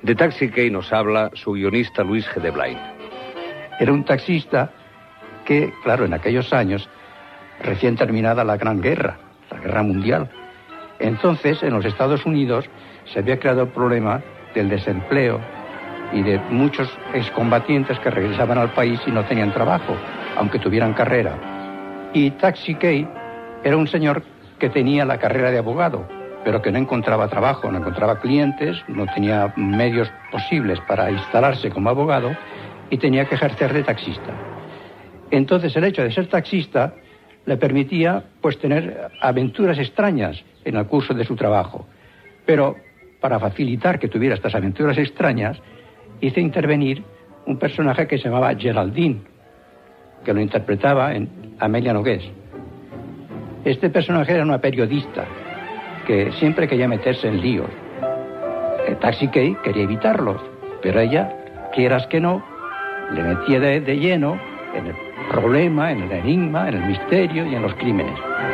De Taxi Key nos habla su guionista Luis G. de Blain. Era un taxista que, claro, en aquellos años, recién terminada la Gran Guerra, la Guerra Mundial. Entonces, en los Estados Unidos se había creado el problema del desempleo y de muchos excombatientes que regresaban al país y no tenían trabajo, aunque tuvieran carrera. Y Taxi Key era un señor que tenía la carrera de abogado, pero que no encontraba trabajo, no encontraba clientes, no tenía medios posibles para instalarse como abogado y tenía que ejercer de taxista. Entonces el hecho de ser taxista le permitía pues tener aventuras extrañas en el curso de su trabajo. Pero para facilitar que tuviera estas aventuras extrañas, hice intervenir un personaje que se llamaba Geraldine, que lo interpretaba en Amelia Nogués. Este personaje era una periodista que siempre quería meterse en líos. El Taxi Key quería evitarlos, pero ella, quieras que no, le metía de lleno en el problema, en el enigma, en el misterio y en los crímenes.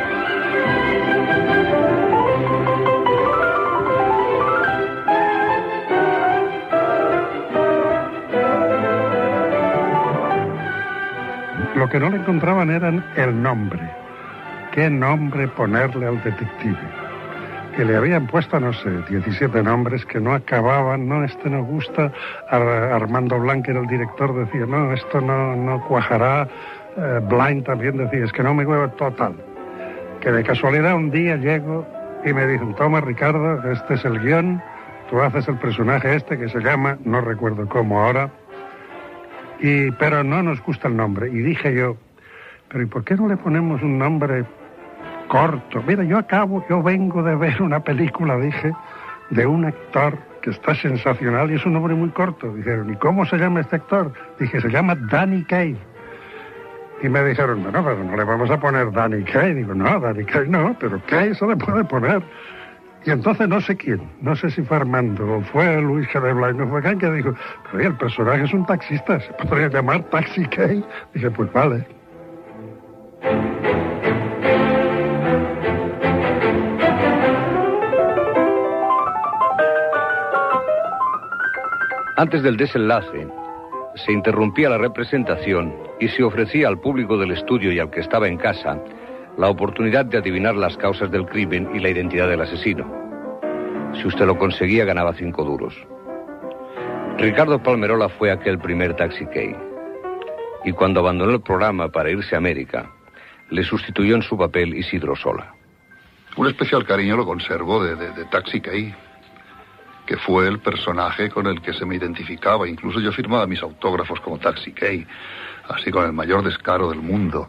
Lo que no le encontraban era el nombre. ¿Qué nombre ponerle al detective? Que le habían puesto, no sé, 17 nombres que no acababan. No, este no gusta. Armando Blanc, era el director, decía, no, esto no cuajará. Blind también decía, es que no me mueve total. Que de casualidad un día llego y me dicen, toma Ricardo, este es el guión, tú haces el personaje este que se llama, no recuerdo cómo ahora, pero no nos gusta el nombre. Y dije yo, pero ¿y por qué no le ponemos un nombre corto? Mira, yo vengo de ver una película, dije, de un actor que está sensacional y es un nombre muy corto. Dijeron, ¿y cómo se llama este actor? Dije, se llama Danny Kaye. Y me dijeron, bueno, pero no le vamos a poner Danny Kaye. Digo, no, Danny Kaye no, pero Kaye se le puede poner. Y entonces no sé quién, no sé si fue Armando o fue Luis G. de Blain, no fue quien que dijo, pero oye, el personaje es un taxista, se podría llamar Taxi Key. Dije, pues vale. Antes del desenlace, se interrumpía la representación y se ofrecía al público del estudio y al que estaba en casa la oportunidad de adivinar las causas del crimen y la identidad del asesino. Si usted lo conseguía, ganaba 5 duros. Ricardo Palmerola fue aquel primer Taxi Key. Y cuando abandonó el programa para irse a América, le sustituyó en su papel Isidro Sola. Un especial cariño lo conservo de Taxi Key, que fue el personaje con el que se me identificaba. Incluso yo firmaba mis autógrafos como Taxi Key, así con el mayor descaro del mundo.